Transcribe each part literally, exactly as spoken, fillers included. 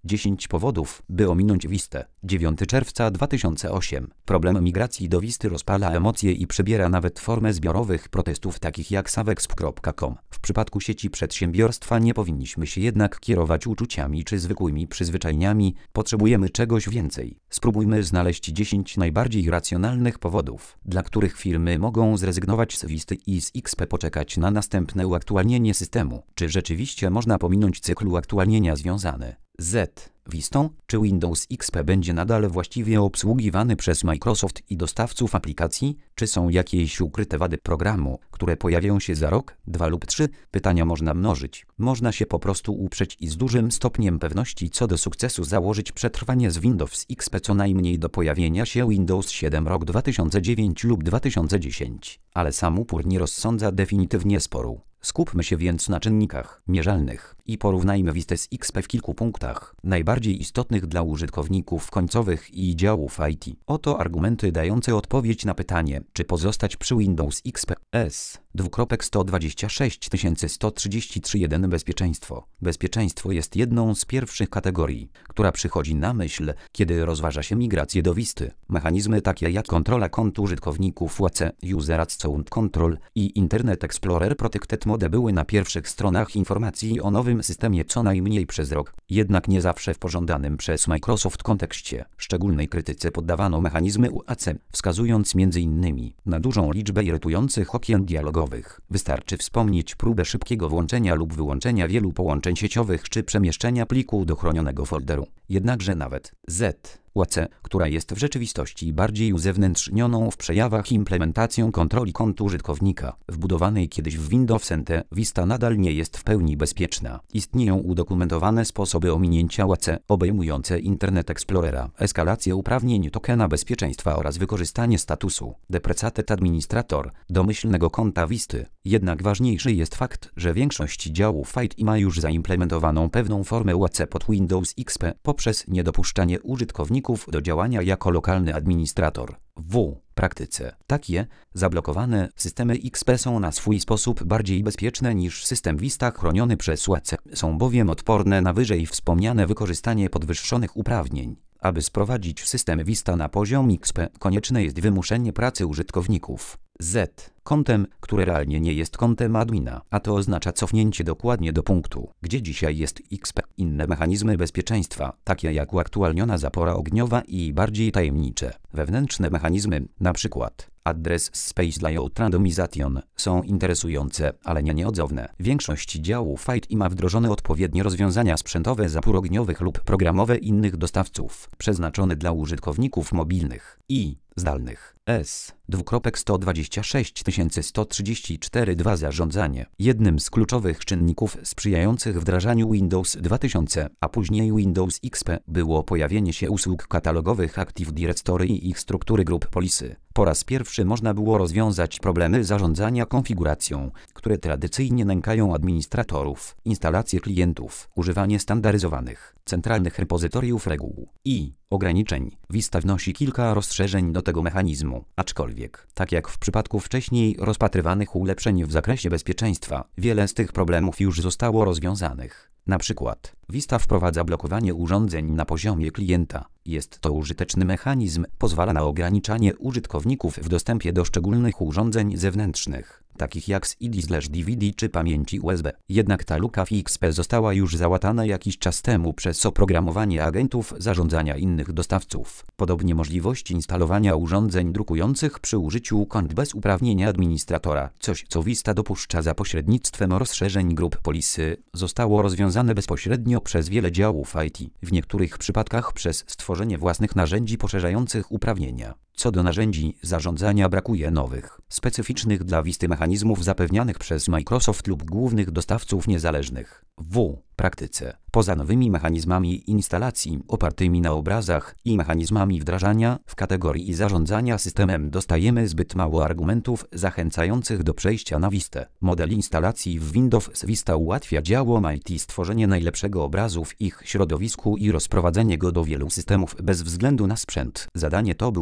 dziesięć powodów, by ominąć Vistę. dziewiątego czerwca dwa tysiące ósmego. Problem migracji do Visty rozpala emocje i przybiera nawet formę zbiorowych protestów takich jak savexp kropka com. W przypadku sieci przedsiębiorstwa nie powinniśmy się jednak kierować uczuciami czy zwykłymi przyzwyczajeniami, potrzebujemy czegoś więcej. Spróbujmy znaleźć dziesięć najbardziej racjonalnych powodów, dla których firmy mogą zrezygnować z Visty i z X P poczekać na następne uaktualnienie systemu. Czy rzeczywiście można pominąć cykl uaktualnienia związany z Vistą? Czy Windows X P będzie nadal właściwie obsługiwany przez Microsoft i dostawców aplikacji? Czy są jakieś ukryte wady programu, które pojawią się za rok, dwa lub trzy? Pytania można mnożyć. Można się po prostu uprzeć i z dużym stopniem pewności co do sukcesu założyć przetrwanie z Windows X P co najmniej do pojawienia się Windows siedem rok dwa tysiące dziewięć lub dwa tysiące dziesięć. Ale sam upór nie rozsądza definitywnie sporu. Skupmy się więc na czynnikach mierzalnych i porównajmy Vistę z X P w kilku punktach, najbardziej istotnych dla użytkowników końcowych i działów I T. Oto argumenty dające odpowiedź na pytanie, czy pozostać przy Windows X P. S. sto dwadzieścia sześć tysięcy sto trzydzieści trzy jeden Bezpieczeństwo. Bezpieczeństwo jest jedną z pierwszych kategorii, która przychodzi na myśl, kiedy rozważa się migrację do Visty. Mechanizmy takie jak kontrola kont użytkowników U A C, User Account Control i Internet Explorer Protected Mode były na pierwszych stronach informacji o nowym systemie co najmniej przez rok, jednak nie zawsze w pożądanym przez Microsoft kontekście. Szczególnej krytyce poddawano mechanizmy U A C, wskazując między innymi na dużą liczbę irytujących okien dialogowych. Wystarczy wspomnieć próbę szybkiego włączenia lub wyłączenia wielu połączeń sieciowych czy przemieszczenia pliku do chronionego folderu. Jednakże nawet Z. U A C, która jest w rzeczywistości bardziej uzewnętrznioną w przejawach implementacją kontroli kont użytkownika, wbudowanej kiedyś w Windows N T, Vista nadal nie jest w pełni bezpieczna. Istnieją udokumentowane sposoby ominięcia U A C, obejmujące Internet Explorera, eskalację uprawnień tokena bezpieczeństwa oraz wykorzystanie statusu Deprecated Administrator domyślnego konta Visty. Jednak ważniejszy jest fakt, że większość działów I T ma już zaimplementowaną pewną formę U A C pod Windows X P poprzez niedopuszczanie użytkowników do działania jako lokalny administrator. W praktyce takie zablokowane systemy X P są na swój sposób bardziej bezpieczne niż system Vista chroniony przez U A C, są bowiem odporne na wyżej wspomniane wykorzystanie podwyższonych uprawnień. Aby sprowadzić system Vista na poziom X P, konieczne jest wymuszenie pracy użytkowników Z kontem, które realnie nie jest kontem admina, a to oznacza cofnięcie dokładnie do punktu, gdzie dzisiaj jest X P. Inne mechanizmy bezpieczeństwa, takie jak uaktualniona zapora ogniowa i bardziej tajemnicze wewnętrzne mechanizmy, np. Address Space Layout Randomization, są interesujące, ale nie nieodzowne. Większość działów I T ma wdrożone odpowiednie rozwiązania sprzętowe zapór ogniowych lub programowe innych dostawców, przeznaczone dla użytkowników mobilnych i zdalnych. S. sto dwadzieścia sześć tysięcy sto trzydzieści cztery dwa Zarządzanie. Jednym z kluczowych czynników sprzyjających wdrażaniu Windows dwa tysiące, a później Windows X P było pojawienie się usług katalogowych Active Directory i ich struktury grup polisy. Po raz pierwszy można było rozwiązać problemy zarządzania konfiguracją, które tradycyjnie nękają administratorów, instalacje klientów, używanie standaryzowanych, centralnych repozytoriów reguł i ograniczeń. Vista wnosi kilka rozszerzeń do tego mechanizmu, aczkolwiek, tak jak w przypadku wcześniej rozpatrywanych ulepszeń w zakresie bezpieczeństwa, wiele z tych problemów już zostało rozwiązanych. Na przykład, Vista wprowadza blokowanie urządzeń na poziomie klienta. Jest to użyteczny mechanizm, pozwala na ograniczanie użytkowników w dostępie do szczególnych urządzeń zewnętrznych, takich jak C D/D V D czy pamięci U S B. Jednak ta luka w X P została już załatana jakiś czas temu przez oprogramowanie agentów zarządzania innych dostawców. Podobnie możliwości instalowania urządzeń drukujących przy użyciu kont bez uprawnienia administratora, coś co Vista dopuszcza za pośrednictwem rozszerzeń grup polisy, zostało rozwiązane bezpośrednio przez wiele działów I T, w niektórych przypadkach przez stworzenie własnych narzędzi poszerzających uprawnienia. Co do narzędzi zarządzania, brakuje nowych, specyficznych dla Visty mechanizmów zapewnianych przez Microsoft lub głównych dostawców niezależnych. W praktyce, poza nowymi mechanizmami instalacji opartymi na obrazach i mechanizmami wdrażania, w kategorii zarządzania systemem dostajemy zbyt mało argumentów zachęcających do przejścia na Vistę. Model instalacji w Windows Vista ułatwia działom I T stworzenie najlepszego obrazu w ich środowisku i rozprowadzenie go do wielu systemów bez względu na sprzęt. Zadanie to było poważne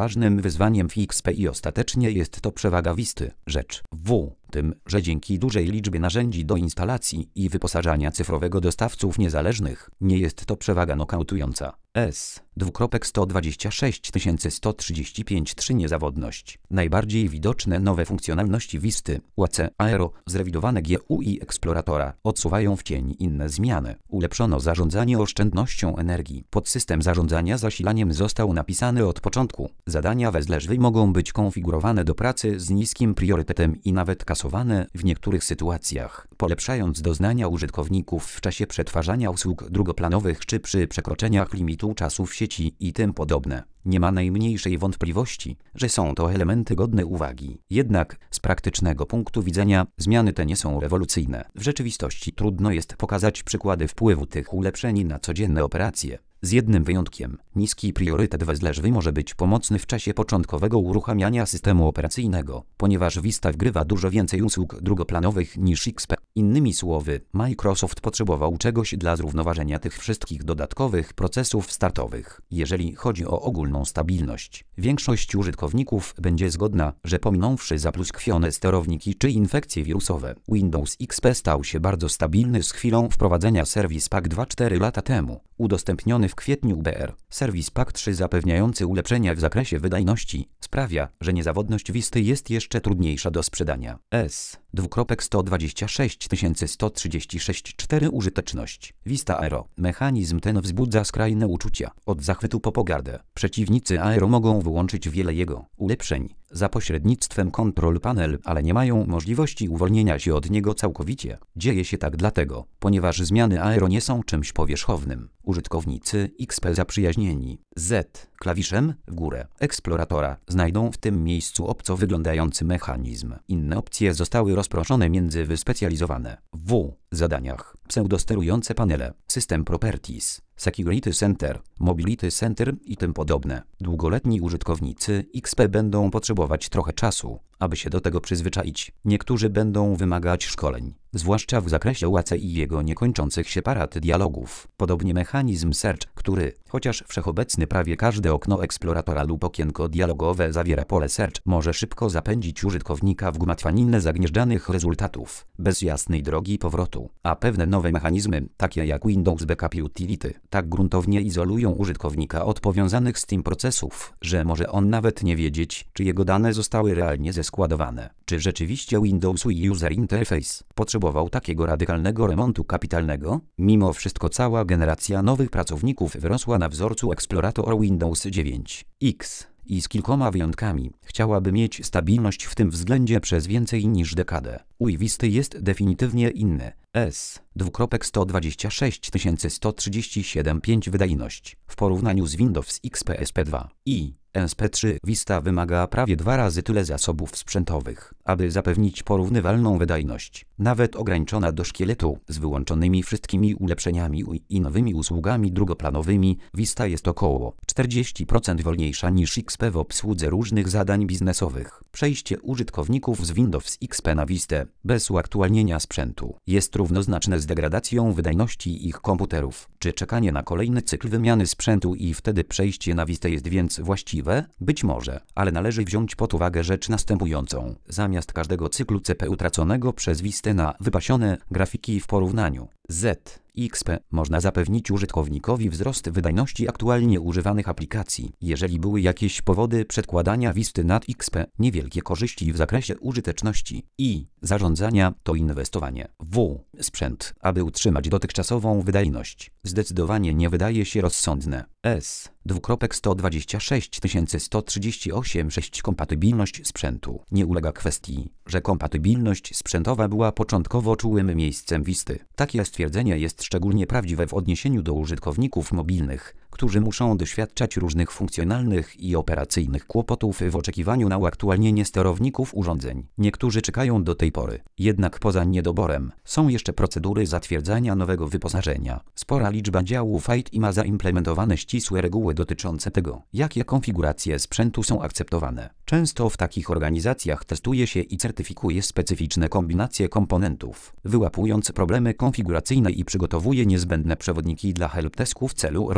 poważnym wyzwaniem w X P i ostatecznie jest to przewaga Visty. Rzecz W tym, że dzięki dużej liczbie narzędzi do instalacji i wyposażania cyfrowego dostawców niezależnych, nie jest to przewaga nokautująca. S. sto dwadzieścia sześć tysięcy sto trzydzieści pięć trzy Niezawodność. Najbardziej widoczne nowe funkcjonalności Visty, U C Aero, zrewidowane G U I Exploratora, odsuwają w cień inne zmiany. Ulepszono zarządzanie oszczędnością energii. Podsystem zarządzania zasilaniem został napisany od początku. Zadania wezleżwy mogą być konfigurowane do pracy z niskim priorytetem i nawet kasowane w niektórych sytuacjach, polepszając doznania użytkowników w czasie przetwarzania usług drugoplanowych czy przy przekroczeniach limitu czasu w sieci i tym podobne. Nie ma najmniejszej wątpliwości, że są to elementy godne uwagi. Jednak z praktycznego punktu widzenia zmiany te nie są rewolucyjne. W rzeczywistości trudno jest pokazać przykłady wpływu tych ulepszeń na codzienne operacje. Z jednym wyjątkiem, niski priorytet wezleżwy może być pomocny w czasie początkowego uruchamiania systemu operacyjnego, ponieważ Vista wgrywa dużo więcej usług drugoplanowych niż X P. Innymi słowy, Microsoft potrzebował czegoś dla zrównoważenia tych wszystkich dodatkowych procesów startowych. Jeżeli chodzi o ogólną stabilność, większość użytkowników będzie zgodna, że pominąwszy zapluskwione sterowniki czy infekcje wirusowe, Windows X P stał się bardzo stabilny z chwilą wprowadzenia Service Pack dwa cztery lata temu. Udostępniony w kwietniu B R, Service Pack trzy zapewniający ulepszenia w zakresie wydajności sprawia, że niezawodność Visty jest jeszcze trudniejsza do sprzedania. S. sto dwadzieścia sześć tysięcy sto trzydzieści sześć cztery Użyteczność. Vista Aero. Mechanizm ten wzbudza skrajne uczucia. Od zachwytu po pogardę. Przeciwnicy Aero mogą wyłączyć wiele jego ulepszeń za pośrednictwem Control Panel, ale nie mają możliwości uwolnienia się od niego całkowicie. Dzieje się tak dlatego, ponieważ zmiany Aero nie są czymś powierzchownym. Użytkownicy X P zaprzyjaźnieni Z klawiszem w górę eksploratora znajdą w tym miejscu obco wyglądający mechanizm. Inne opcje zostały rozproszone między wyspecjalizowane w zadaniach, pseudosterujące panele, System Properties, Security Center, Mobility Center i tym podobne. Długoletni użytkownicy X P będą potrzebować trochę czasu, aby się do tego przyzwyczaić. Niektórzy będą wymagać szkoleń, zwłaszcza w zakresie U A C i jego niekończących się parad dialogów. Podobnie mechanizm Search, który, chociaż wszechobecny prawie każde okno eksploratora lub okienko dialogowe zawiera pole Search, może szybko zapędzić użytkownika w gmatwaninę zagnieżdżanych rezultatów, bez jasnej drogi powrotu. A pewne nowe mechanizmy, takie jak Windows Backup Utility, tak gruntownie izolują użytkownika od powiązanych z tym procesów, że może on nawet nie wiedzieć, czy jego dane zostały realnie zeskładowane. Czy rzeczywiście Windows User Interface potrzebował takiego radykalnego remontu kapitalnego? Mimo wszystko cała generacja nowych pracowników wyrosła na wzorcu Explorator Windows dziewięć X i z kilkoma wyjątkami chciałaby mieć stabilność w tym względzie przez więcej niż dekadę. U I Visty jest definitywnie inny. S. sto dwadzieścia sześć tysięcy sto trzydzieści siedem pięć Wydajność. W porównaniu z Windows X P S P dwa i S P trzy Vista wymaga prawie dwa razy tyle zasobów sprzętowych, aby zapewnić porównywalną wydajność. Nawet ograniczona do szkieletu z wyłączonymi wszystkimi ulepszeniami i nowymi usługami drugoplanowymi, Vista jest około czterdzieści procent wolniejsza niż X P w obsłudze różnych zadań biznesowych. Przejście użytkowników z Windows X P na Vistę bez uaktualnienia sprzętu jest równoznaczne z degradacją wydajności ich komputerów. Czy czekanie na kolejny cykl wymiany sprzętu i wtedy przejście na Vistę jest więc właściwe? Być może, ale należy wziąć pod uwagę rzecz następującą. Zamiast każdego cyklu C P U traconego przez Vistę na wypasione grafiki w porównaniu Z X P można zapewnić użytkownikowi wzrost wydajności aktualnie używanych aplikacji. Jeżeli były jakieś powody przedkładania Visty nad X P, niewielkie korzyści w zakresie użyteczności i zarządzania, to inwestowanie w sprzęt, aby utrzymać dotychczasową wydajność, zdecydowanie nie wydaje się rozsądne. S. sto dwadzieścia sześć tysięcy sto trzydzieści osiem sześć Kompatybilność sprzętu. Nie ulega kwestii, że kompatybilność sprzętowa była początkowo czułym miejscem Visty. Takie stwierdzenie jest szczególnie prawdziwe w odniesieniu do użytkowników mobilnych, którzy muszą doświadczać różnych funkcjonalnych i operacyjnych kłopotów w oczekiwaniu na uaktualnienie sterowników urządzeń. Niektórzy czekają do tej pory. Jednak poza niedoborem są jeszcze procedury zatwierdzania nowego wyposażenia. Spora liczba działów I T ma zaimplementowane ścisłe reguły dotyczące tego, jakie konfiguracje sprzętu są akceptowane. Często w takich organizacjach testuje się i certyfikuje specyficzne kombinacje komponentów, wyłapując problemy konfiguracyjne i przygotowuje niezbędne przewodniki dla helpdesku w celu rozwiązywania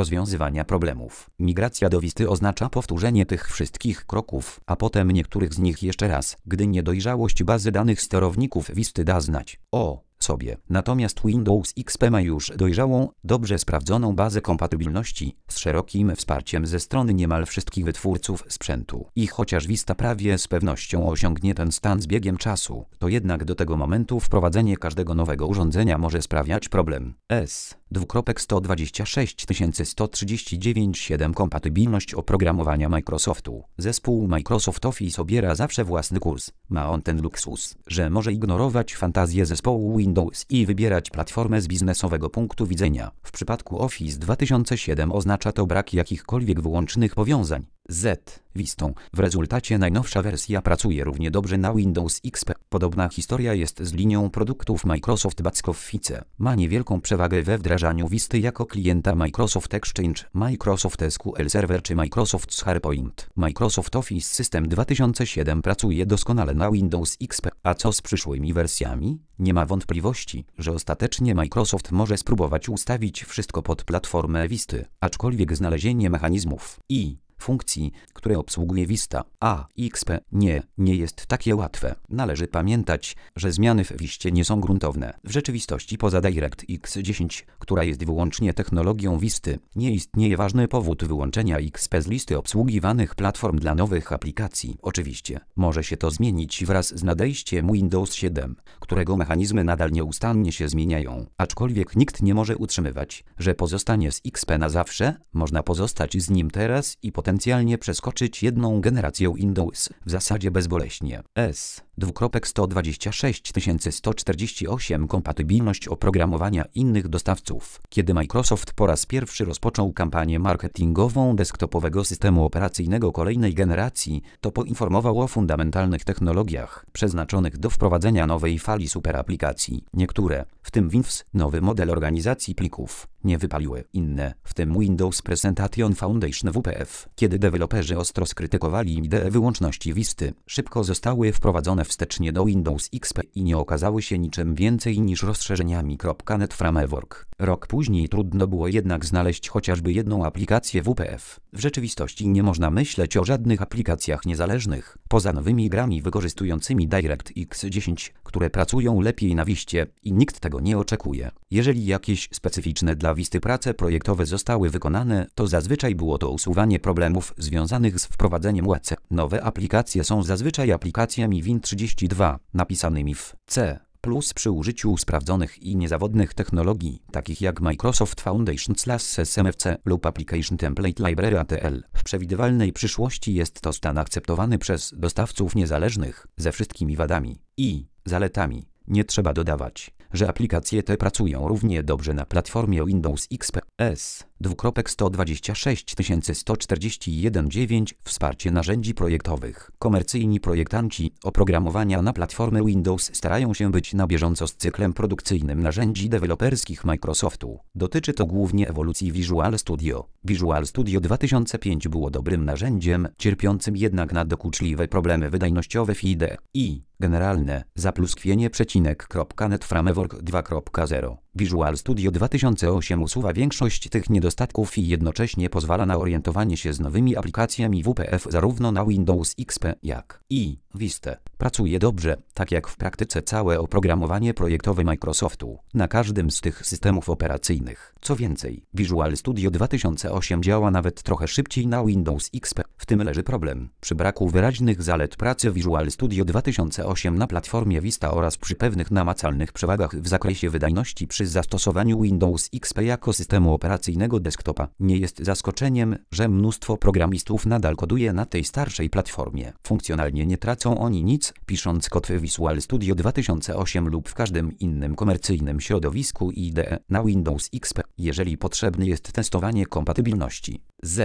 rozwiązywania problemów. Migracja do Visty oznacza powtórzenie tych wszystkich kroków, a potem niektórych z nich jeszcze raz, gdy niedojrzałość bazy danych sterowników Visty da znać o sobie. Natomiast Windows X P ma już dojrzałą, dobrze sprawdzoną bazę kompatybilności z szerokim wsparciem ze strony niemal wszystkich wytwórców sprzętu. I chociaż Vista prawie z pewnością osiągnie ten stan z biegiem czasu, to jednak do tego momentu wprowadzenie każdego nowego urządzenia może sprawiać problem. S sto dwadzieścia sześć sto trzydzieści dziewięć siedem Kompatybilność oprogramowania Microsoftu. Zespół Microsoft Office obiera zawsze własny kurs. Ma on ten luksus, że może ignorować fantazję zespołu Windows i wybierać platformę z biznesowego punktu widzenia. W przypadku Office dwa tysiące siedem oznacza to brak jakichkolwiek wyłącznych powiązań z Vistą. W rezultacie najnowsza wersja pracuje równie dobrze na Windows X P. Podobna historia jest z linią produktów Microsoft Back Office. Ma niewielką przewagę we wdrażaniu Visty jako klienta Microsoft Exchange, Microsoft S Q L Server czy Microsoft SharePoint. Microsoft Office System dwa tysiące siedem pracuje doskonale na Windows X P. A co z przyszłymi wersjami? Nie ma wątpliwości, że ostatecznie Microsoft może spróbować ustawić wszystko pod platformę Visty, aczkolwiek znalezienie mechanizmów i funkcji, które obsługuje Vista, a X P nie, nie jest takie łatwe. Należy pamiętać, że zmiany w Vistie nie są gruntowne. W rzeczywistości poza DirectX dziesięć, która jest wyłącznie technologią Visty, nie istnieje ważny powód wyłączenia X P z listy obsługiwanych platform dla nowych aplikacji. Oczywiście, może się to zmienić wraz z nadejściem Windows siedem, którego mechanizmy nadal nieustannie się zmieniają. Aczkolwiek nikt nie może utrzymywać, że pozostanie z X P na zawsze, można pozostać z nim teraz i potem potencjalnie przeskoczyć jedną generację Windows w zasadzie bezboleśnie. S sto dwadzieścia sześć sto czterdzieści osiem Kompatybilność oprogramowania innych dostawców. Kiedy Microsoft po raz pierwszy rozpoczął kampanię marketingową desktopowego systemu operacyjnego kolejnej generacji, to poinformował o fundamentalnych technologiach przeznaczonych do wprowadzenia nowej fali superaplikacji. Niektóre, w tym Windows, nowy model organizacji plików, nie wypaliły. Inne, w tym Windows Presentation Foundation W P F, kiedy deweloperzy ostro skrytykowali ideę wyłączności Visty, szybko zostały wprowadzone wstecznie do Windows X P i nie okazały się niczym więcej niż rozszerzeniami .NET Framework. Rok później trudno było jednak znaleźć chociażby jedną aplikację W P F. W rzeczywistości nie można myśleć o żadnych aplikacjach niezależnych, poza nowymi grami wykorzystującymi DirectX dziesięć, które pracują lepiej na Vistie i nikt tego nie oczekuje. Jeżeli jakieś specyficzne dla Visty prace projektowe zostały wykonane, to zazwyczaj było to usuwanie problemów związanych z wprowadzeniem U A C. Nowe aplikacje są zazwyczaj aplikacjami Win trzydzieści dwa, napisanymi w C plus przy użyciu sprawdzonych i niezawodnych technologii, takich jak Microsoft Foundation slash S M F C lub Application Template Library A T L. W przewidywalnej przyszłości jest to stan akceptowany przez dostawców niezależnych, ze wszystkimi wadami i zaletami. Nie trzeba dodawać, że aplikacje te pracują równie dobrze na platformie Windows X P. S sto dwadzieścia sześć sto czterdzieści jeden dziewięć Wsparcie narzędzi projektowych. Komercyjni projektanci oprogramowania na platformę Windows starają się być na bieżąco z cyklem produkcyjnym narzędzi deweloperskich Microsoftu. Dotyczy to głównie ewolucji Visual Studio. Visual Studio dwa tysiące pięć było dobrym narzędziem, cierpiącym jednak na dokuczliwe problemy wydajnościowe w I D E i generalne zapluskwienie przecinek .NET Framework dwa zero. Visual Studio dwa tysiące osiem usuwa większość tych niedostatków i jednocześnie pozwala na orientowanie się z nowymi aplikacjami W P F zarówno na Windows X P jak i Vista. Pracuje dobrze, tak jak w praktyce całe oprogramowanie projektowe Microsoftu, na każdym z tych systemów operacyjnych. Co więcej, Visual Studio dwa tysiące osiem działa nawet trochę szybciej na Windows X P. W tym leży problem. Przy braku wyraźnych zalet pracy Visual Studio dwa tysiące osiem na platformie Vista oraz przy pewnych namacalnych przewagach w zakresie wydajności przy zastosowaniu Windows X P jako systemu operacyjnego desktopa, nie jest zaskoczeniem, że mnóstwo programistów nadal koduje na tej starszej platformie. Funkcjonalnie nie tracą oni nic, pisząc kod w Visual Studio dwa tysiące osiem lub w każdym innym komercyjnym środowisku I D E na Windows X P, jeżeli potrzebne jest testowanie kompatybilności. Z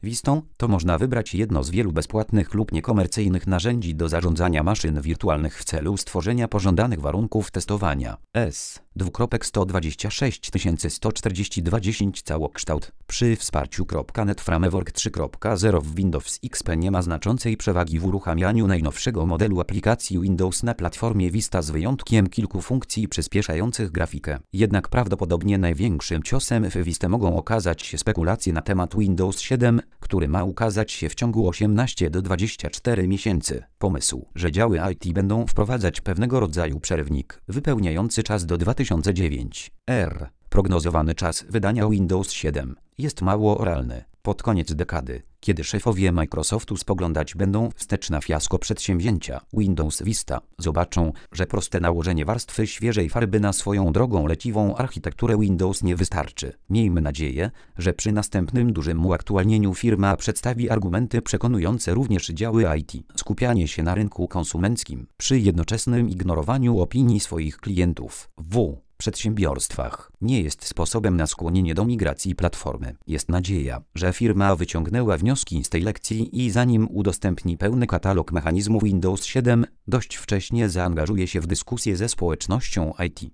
Vistą, to można wybrać jedno z wielu bezpłatnych lub niekomercyjnych narzędzi do zarządzania maszyn wirtualnych w celu stworzenia pożądanych warunków testowania. S. dwukropek sto dwadzieścia sześć tysięcy sto czterdzieści dwa dziesięć całokształt. Przy wsparciu .NET Framework trzy kropka zero w Windows X P nie ma znaczącej przewagi w uruchamianiu najnowszego modelu aplikacji Windows na platformie Vista z wyjątkiem kilku funkcji przyspieszających grafikę. Jednak prawdopodobnie największym ciosem w Vistę mogą okazać się spekulacje na temat Windows siedem, który ma ukazać się w ciągu osiemnastu do dwudziestu czterech miesięcy. Pomysł, że działy I T będą wprowadzać pewnego rodzaju przerwnik wypełniający czas do dwa tysiące dziewiątego R. Prognozowany czas wydania Windows siedem jest mało realny. Pod koniec dekady, kiedy szefowie Microsoftu spoglądać będą wstecz na fiasko przedsięwzięcia Windows Vista, zobaczą, że proste nałożenie warstwy świeżej farby na swoją drogą leciwą architekturę Windows nie wystarczy. Miejmy nadzieję, że przy następnym dużym uaktualnieniu firma przedstawi argumenty przekonujące również działy I T. Skupianie się na rynku konsumenckim przy jednoczesnym ignorowaniu opinii swoich klientów w przedsiębiorstwach nie jest sposobem na skłonienie do migracji platformy. Jest nadzieja, że firma wyciągnęła wnioski z tej lekcji i zanim udostępni pełny katalog mechanizmów Windows siedem, dość wcześnie zaangażuje się w dyskusję ze społecznością I T.